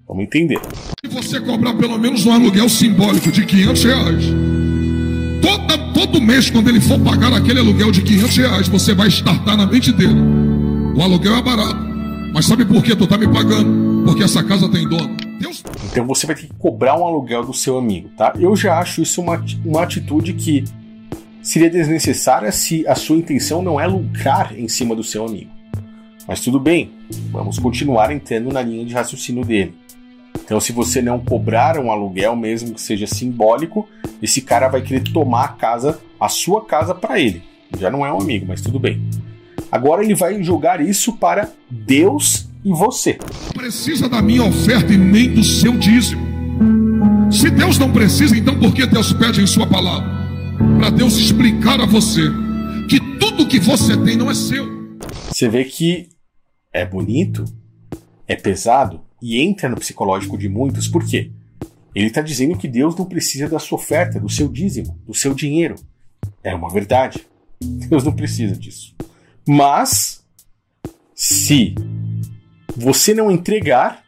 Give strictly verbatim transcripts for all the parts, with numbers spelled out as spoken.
Vamos entender. Se você cobrar pelo menos um aluguel simbólico de quinhentos reais, toda, todo mês, quando ele for pagar aquele aluguel de quinhentos reais, você vai startar na mente dele: o aluguel é barato, mas sabe por que tu tá me pagando? Porque essa casa tem dono. Deus... Então você vai ter que cobrar um aluguel do seu amigo, tá? Eu já acho isso uma, uma atitude que seria desnecessária se a sua intenção não é lucrar em cima do seu amigo. Mas tudo bem, vamos continuar entrando na linha de raciocínio dele. Então, se você não cobrar um aluguel, mesmo que seja simbólico, esse cara vai querer tomar a casa, a sua casa, para ele. Já não é um amigo, mas tudo bem. Agora ele vai jogar isso para Deus e você. Precisa da minha oferta e nem do seu dízimo. Se Deus não precisa, então por que Deus pede em sua palavra? Para Deus explicar a você que tudo que você tem não é seu. Você vê que é bonito, é pesado, e entra no psicológico de muitos. Por quê? Ele está dizendo que Deus não precisa da sua oferta, do seu dízimo, do seu dinheiro. É uma verdade. Deus não precisa disso. Mas, se você não entregar,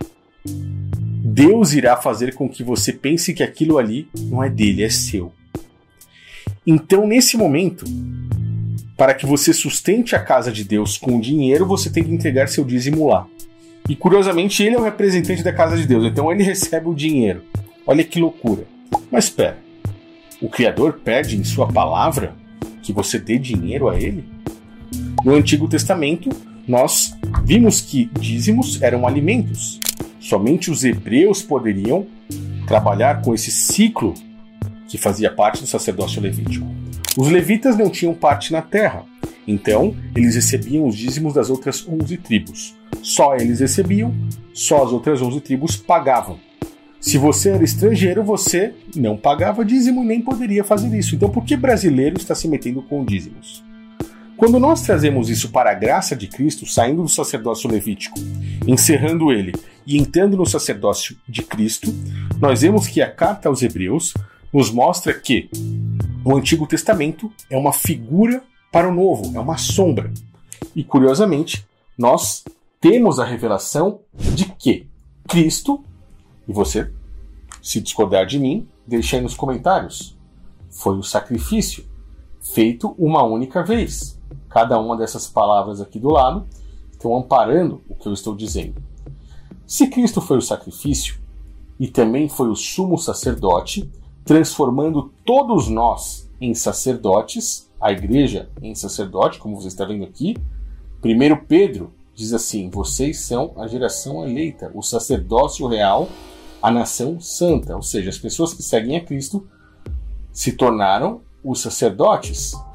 Deus irá fazer com que você pense que aquilo ali não é dele, é seu. Então, nesse momento, para que você sustente a casa de Deus com dinheiro, você tem que entregar seu dízimo lá. E curiosamente ele é o representante da casa de Deus, então ele recebe o dinheiro. Olha que loucura. Mas espera, o Criador pede em sua palavra que você dê dinheiro a ele? No Antigo Testamento, nós vimos que dízimos eram alimentos. Somente os hebreus poderiam trabalhar com esse ciclo que fazia parte do sacerdócio levítico. Os levitas não tinham parte na terra, então eles recebiam os dízimos das outras onze tribos. Só eles recebiam, só as outras onze tribos pagavam. Se você era estrangeiro, você não pagava dízimo e nem poderia fazer isso. Então por que brasileiro está se metendo com dízimos? Quando nós trazemos isso para a graça de Cristo, saindo do sacerdócio levítico, encerrando ele e entrando no sacerdócio de Cristo, nós vemos que a carta aos Hebreus nos mostra que o Antigo Testamento é uma figura para o Novo, é uma sombra. E curiosamente, nós temos a revelação de que Cristo, e você, se discordar de mim, deixe aí nos comentários, foi o sacrifício feito uma única vez. Cada uma dessas palavras aqui do lado estão amparando o que eu estou dizendo. Se Cristo foi o sacrifício e também foi o sumo sacerdote, transformando todos nós em sacerdotes, a igreja em sacerdote, como você está vendo aqui, primeiro Pedro diz assim: vocês são a geração eleita, o sacerdócio real, a nação santa. Ou seja, as pessoas que seguem a Cristo se tornaram os sacerdotes.